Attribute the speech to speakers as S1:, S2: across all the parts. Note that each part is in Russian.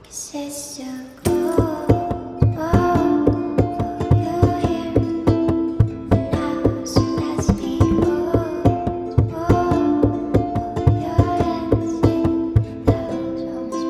S1: Kisses you cold, you're here now, so let's be bold, you're dancing, that sounds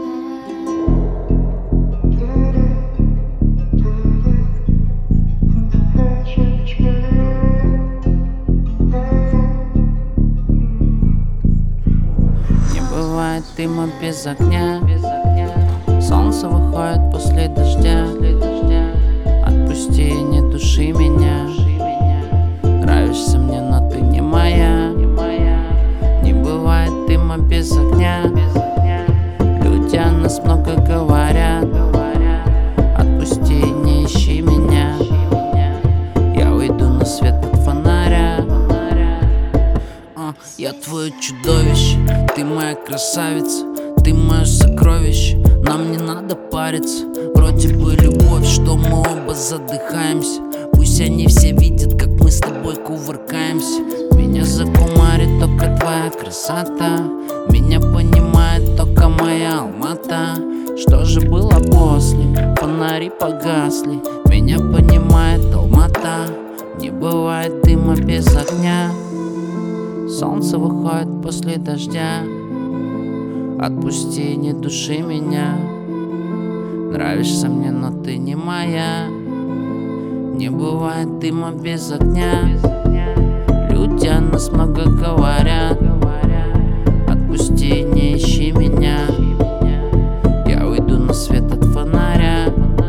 S2: Не бывает дыма без огня. Солнце выходит после дождя. Отпусти, не души меня. Нравишься мне, но ты не моя. Не бывает дыма без огня. Люди о нас много говорят. Отпусти, не ищи меня. Я уйду на свет от фонаря. Я твое чудовище, ты моя красавица, ты мое сокровище. Нам не надо париться, вроде бы любовь, что мы оба задыхаемся. Пусть они все видят, как мы с тобой кувыркаемся. Меня закумарит только твоя красота, меня понимает только моя Алмата. Что же было после? Фонари погасли, меня понимает Алмата. Не бывает дыма без огня. Солнце выходит после дождя. Отпусти, не души меня. Нравишься мне, но ты не моя. Не бывает дыма без огня. Люди о нас много говорят. Отпусти, не ищи меня. Я уйду на свет от фонаря.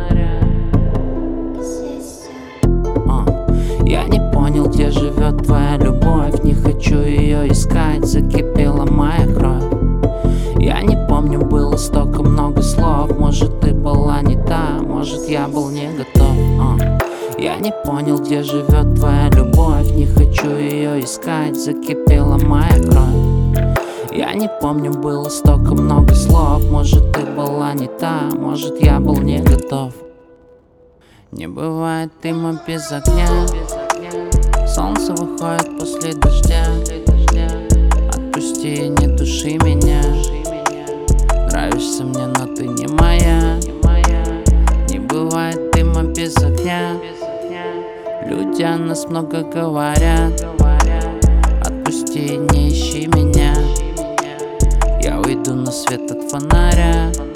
S2: Я не понял, где живет твоя любовь. Не хочу ее искать, закипела моя кровь. Я не помню, было столько много слов. Может, ты была не та, может, я был не готов. Я не понял, где живет твоя любовь. Не хочу ее искать, закипела моя кровь. Я не помню, было столько много слов. Может, ты была не та, может, я был не готов. Не бывает дыма без огня. Солнце выходит после дождя. Отпусти, не души меня. Нравишься мне, но ты не моя. Не бывает дыма без огня. Люди о нас много говорят. Отпусти, не ищи меня. Я уйду на свет от фонаря.